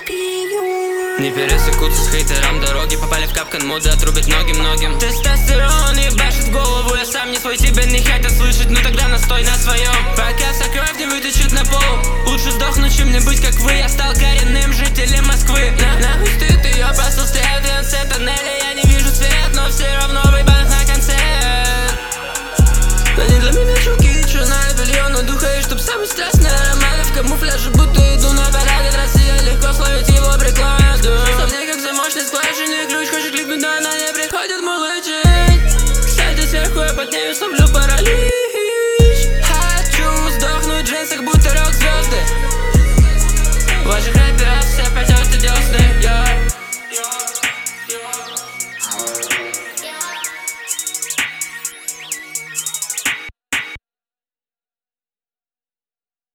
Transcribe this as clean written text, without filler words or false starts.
Не пересекутся с хейтером дороги. Попали в капкан моды, отрубить многим. Тестостерон ебашит в голову. Я сам не свой, тебя не хотят слышать. Ну тогда настой на своем. Пока вся кровь не вытечет на пол. Лучше сдохнуть, чем не быть как вы. Я стал коренным жителем Москвы.